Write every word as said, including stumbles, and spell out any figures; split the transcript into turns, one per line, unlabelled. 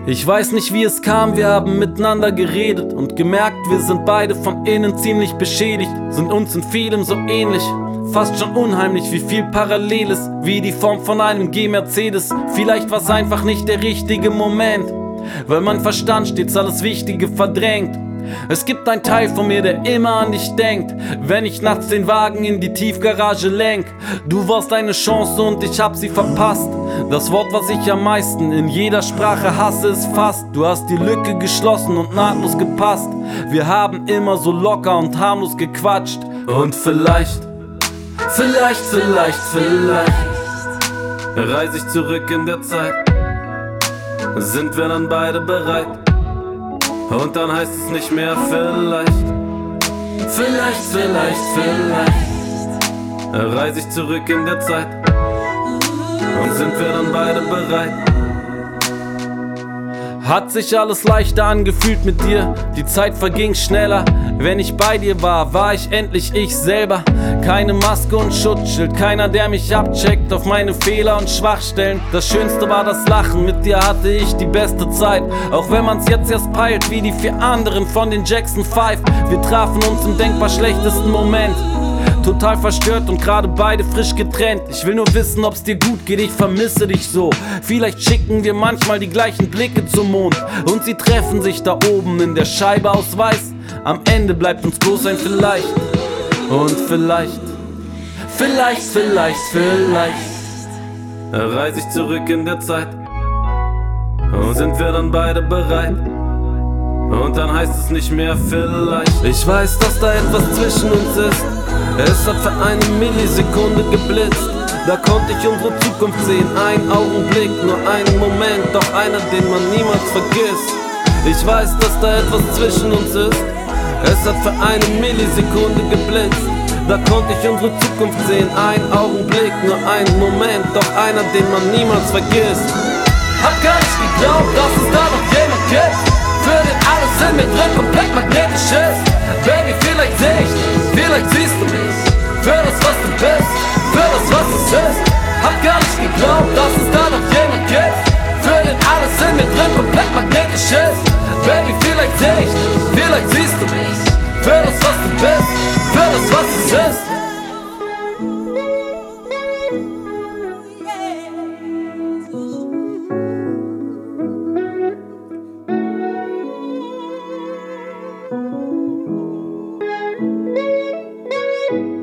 Ich weiß nicht, wie es kam, wir haben miteinander geredet und gemerkt, wir sind beide von innen ziemlich beschädigt, sind uns in vielem so ähnlich. Fast schon unheimlich, wie viel parallel ist, wie die Form von einem G-Mercedes. Vielleicht war's einfach nicht der richtige Moment, weil mein Verstand stets alles Wichtige verdrängt. Es gibt einen Teil von mir, der immer an dich denkt, wenn ich nachts den Wagen in die Tiefgarage lenk. Du warst eine Chance und ich hab sie verpasst. Das Wort, was ich am meisten in jeder Sprache hasse, ist fast. Du hast die Lücke geschlossen und nahtlos gepasst. Wir haben immer so locker und harmlos gequatscht. Und vielleicht, vielleicht, vielleicht, vielleicht reise ich zurück in der Zeit. Sind wir dann beide bereit? Und dann heißt es nicht mehr vielleicht. Vielleicht, vielleicht, vielleicht reise ich zurück in der Zeit. Und sind wir dann beide bereit? Hat sich alles leichter angefühlt mit dir, die Zeit verging schneller. Wenn ich bei dir war, war ich endlich ich selber. Keine Maske und Schutzschild, keiner, der mich abcheckt auf meine Fehler und Schwachstellen. Das Schönste war das Lachen, mit dir hatte ich die beste Zeit. Auch wenn man's jetzt erst peilt, wie die vier anderen von den Jackson Five. Wir trafen uns im denkbar schlechtesten Moment. Total verstört und gerade beide frisch getrennt. Ich will nur wissen, ob's dir gut geht, ich vermisse dich so. Vielleicht schicken wir manchmal die gleichen Blicke zum Mond und sie treffen sich da oben in der Scheibe aus Weiß. Am Ende bleibt uns bloß ein Vielleicht. Und vielleicht, vielleicht, vielleicht, vielleicht reise ich zurück in der Zeit. Und sind wir dann beide bereit? Und dann heißt es nicht mehr vielleicht. Ich weiß, dass da etwas zwischen uns ist. Es hat für eine Millisekunde geblitzt. Da konnte ich unsere Zukunft sehen, ein Augenblick, nur einen Moment, doch einer, den man niemals vergisst. Ich weiß, dass da etwas zwischen uns ist. Es hat für eine Millisekunde geblitzt. Da konnte ich unsere Zukunft sehen, ein Augenblick, nur einen Moment, doch einer, den man niemals vergisst. Hab gar nicht geglaubt, dass es da noch jemand gibt, für den alles in mir drin komplett magnetisch ist. Baby, vielleicht seh ich dich, vielleicht siehst du mich, für das, was du bist, für das, was es ist. Hab gar nicht geglaubt, dass es da noch jemand gibt, für den alles in mir drin komplett magnetisch ist. Baby, vielleicht seh ich dich, vielleicht siehst du mich, für das, was du bist, für das, was es ist.
Thank you.